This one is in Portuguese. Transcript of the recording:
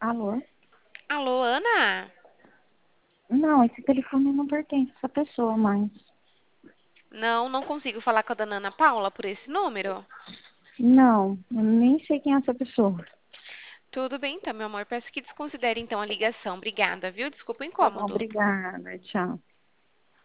Alô? Alô, Ana? Não, esse telefone não pertence a essa pessoa mais. Não, não consigo falar com a dona Ana Paula por esse número. Não, eu nem sei quem é essa pessoa. Tudo bem, então, meu amor. Peço que desconsidere então a ligação. Obrigada, viu? Desculpa o Tá bom, incômodo. obrigada. Tchau.